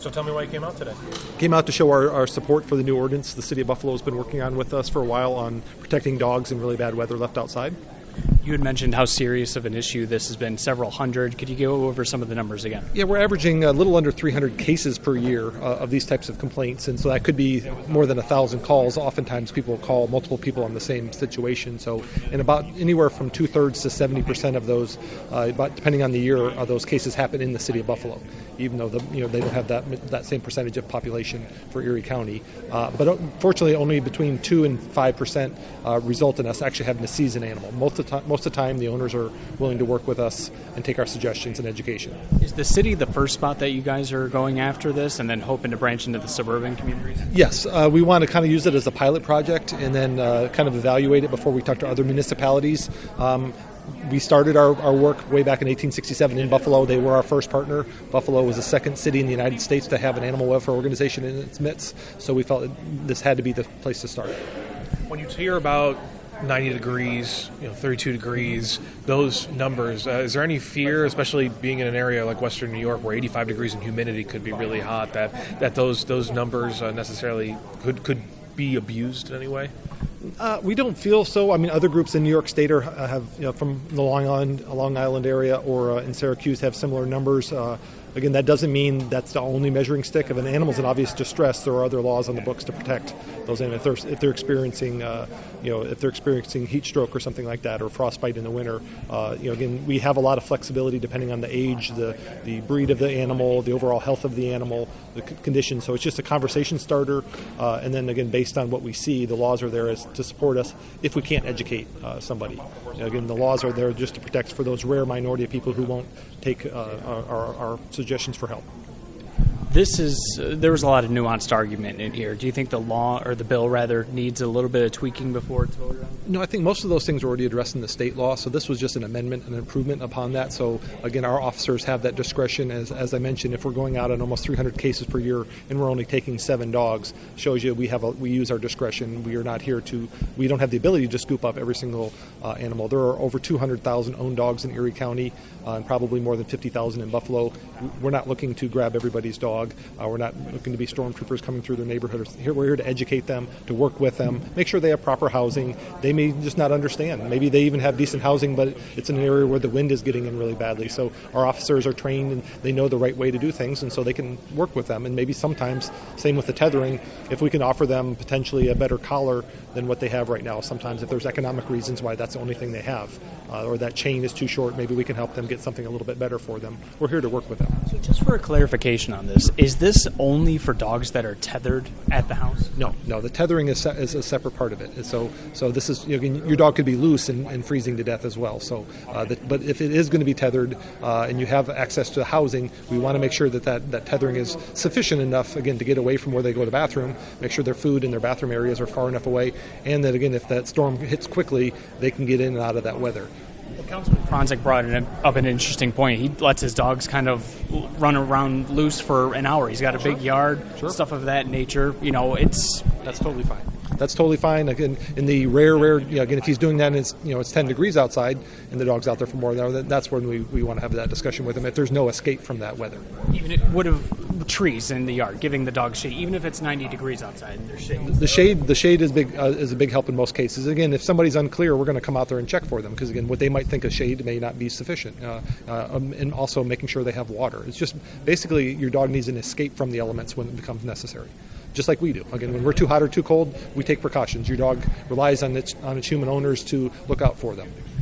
So tell me why you came out today. Came out to show our support for the new ordinance the City of Buffalo has been working on with us for a while on protecting dogs in really bad weather left outside. You had mentioned how serious of an issue this has been, several hundred. Could you go over some of the numbers again? Yeah, we're averaging a little under 300 cases per year of these types of complaints, and so that could be more than 1,000 calls. Oftentimes people call multiple people on the same situation, so in about anywhere from 2/3 to 70% of those, but depending on the year, those cases happen in the City of Buffalo, even though they don't have that same percentage of population for Erie County. But unfortunately, only between 2 and 5% result in us actually having to seize an animal. Most of the time, the owners are willing to work with us and take our suggestions and education. Is the city the first spot that you guys are going after this and then hoping to branch into the suburban communities? Yes. We want to kind of use it as a pilot project and then kind of evaluate it before we talk to other municipalities. We started our work way back in 1867 in Buffalo. They were our first partner. Buffalo was the second city in the United States to have an animal welfare organization in its midst, so we felt this had to be the place to start. When you hear about 90 degrees, 32 degrees, those numbers, is there any fear, especially being in an area like Western New York where 85 degrees and humidity could be really hot, that those numbers necessarily could be abused in any way? We don't feel so. I mean, other groups in New York State have from the Long Island area or in Syracuse have similar numbers. Again, that doesn't mean that's the only measuring stick. If an animal's in obvious distress, there are other laws on the books to protect those animals. If they're experiencing, heat stroke or something like that, or frostbite in the winter, again, we have a lot of flexibility depending on the age, the breed of the animal, the overall health of the animal, the condition. So it's just a conversation starter, and then again, based on what we see, the laws are there to support us if we can't educate somebody. Again, the laws are there just to protect for those rare minority of people who won't take our suggestions for help. There was a lot of nuanced argument in here. Do you think the law, or the bill rather, needs a little bit of tweaking before it's voted on? No, I think most of those things are already addressed in the state law, so this was just an amendment, an improvement upon that. So again, our officers have that discretion. As I mentioned, if we're going out on almost 300 cases per year and we're only taking 7 dogs, shows you we use our discretion. We are not here we don't have the ability to scoop up every single animal. There are over 200,000 owned dogs in Erie County, and probably more than 50,000 in Buffalo. We're not looking to grab everybody's dog. We're not looking to be stormtroopers coming through their neighborhood. We're here to educate them, to work with them, make sure they have proper housing. They may just not understand. Maybe they even have decent housing, but it's an area where the wind is getting in really badly. So our officers are trained and they know the right way to do things, and so they can work with them. And maybe sometimes, same with the tethering, if we can offer them potentially a better collar than what they have right now. Sometimes if there's economic reasons why that's the only thing they have, or that chain is too short, maybe we can help them get something a little bit better for them. We're here to work with them. So just for a clarification on this, is this only for dogs that are tethered at the house? No. The tethering is a separate part of it. So this is, your dog could be loose and freezing to death as well. So, but if it is going to be tethered and you have access to housing, we want to make sure that tethering is sufficient enough, again, to get away from where they go to the bathroom, make sure their food and their bathroom areas are far enough away, and that, again, if that storm hits quickly, they can get in and out of that weather. Well, Councilman Franczyk brought up an interesting point. He lets his dogs kind of run around loose for an hour. He's got a big yard, stuff of that nature. That's totally fine. That's totally fine. Again, in the rare, again, if he's doing that and it's 10 degrees outside and the dog's out there for more than an hour, that's when we want to have that discussion with him if there's no escape from that weather. Even it would have trees in the yard, giving the dog shade, even if it's 90 degrees outside and there's shade. The shade is a big help in most cases. Again, if somebody's unclear, we're going to come out there and check for them because, again, what they might think of shade may not be sufficient. And also making sure they have water. It's just basically your dog needs an escape from the elements when it becomes necessary. Just like we do. Again, when we're too hot or too cold, we take precautions. Your dog relies on its human owners to look out for them.